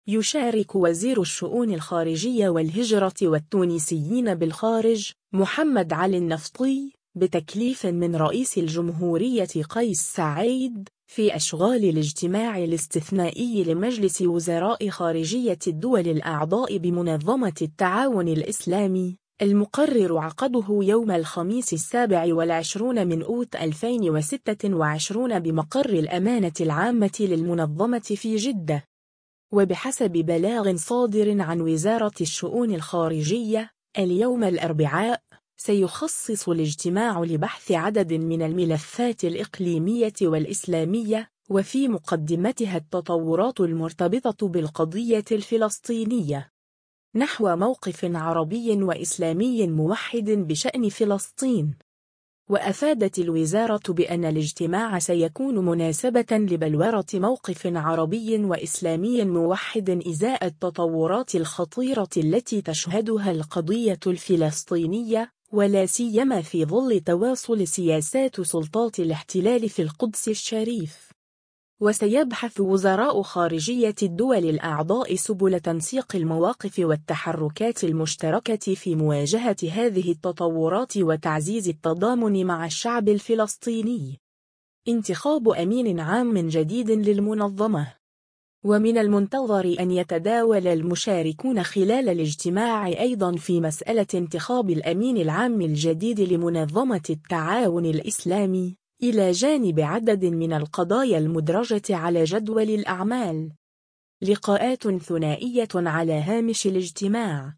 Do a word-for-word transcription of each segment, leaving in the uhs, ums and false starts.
يشارك وزير الشؤون الخارجية والهجرة والتونسيين بالخارج محمد علي النفطي بتكليف من رئيس الجمهورية قيس سعيد في أشغال الاجتماع الاستثنائي لمجلس وزراء خارجية الدول الأعضاء بمنظمة التعاون الإسلامي المقرر عقده يوم الخميس السابع والعشرون من أوت ألفين وستة وعشرين بمقر الأمانة العامة للمنظمة في جدة. وبحسب بلاغ صادر عن وزارة الشؤون الخارجية اليوم الأربعاء، سيخصص الاجتماع لبحث عدد من الملفات الإقليمية والإسلامية، وفي مقدمتها التطورات المرتبطة بالقضية الفلسطينية، نحو موقف عربي وإسلامي موحد بشأن فلسطين. وأفادت الوزارة بأن الاجتماع سيكون مناسبة لبلورة موقف عربي وإسلامي موحد إزاء التطورات الخطيرة التي تشهدها القضية الفلسطينية، ولا سيما في ظل تواصل سياسات سلطات الاحتلال في القدس الشريف. وسيبحث وزراء خارجية الدول الأعضاء سبل تنسيق المواقف والتحركات المشتركة في مواجهة هذه التطورات وتعزيز التضامن مع الشعب الفلسطيني. انتخاب أمين عام جديد للمنظمة. ومن المنتظر أن يتداول المشاركون خلال الاجتماع أيضا في مسألة انتخاب الأمين العام الجديد لمنظمة التعاون الإسلامي، إلى جانب عدد من القضايا المدرجة على جدول الأعمال. لقاءات ثنائية على هامش الاجتماع.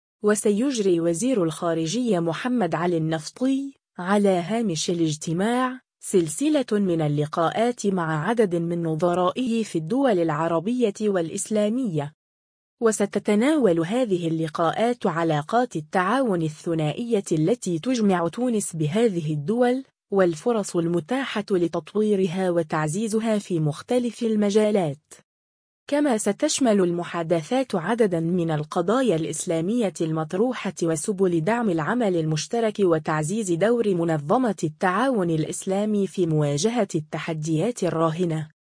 وسيجري وزير الخارجية محمد علي النفطي على هامش الاجتماع سلسلة من اللقاءات مع عدد من نظرائه في الدول العربية والإسلامية. وستتناول هذه اللقاءات علاقات التعاون الثنائية التي تجمع تونس بهذه الدول، والفرص المتاحة لتطويرها وتعزيزها في مختلف المجالات. كما ستشمل المحادثات عددا من القضايا الإسلامية المطروحة وسبل دعم العمل المشترك وتعزيز دور منظمة التعاون الإسلامي في مواجهة التحديات الراهنة.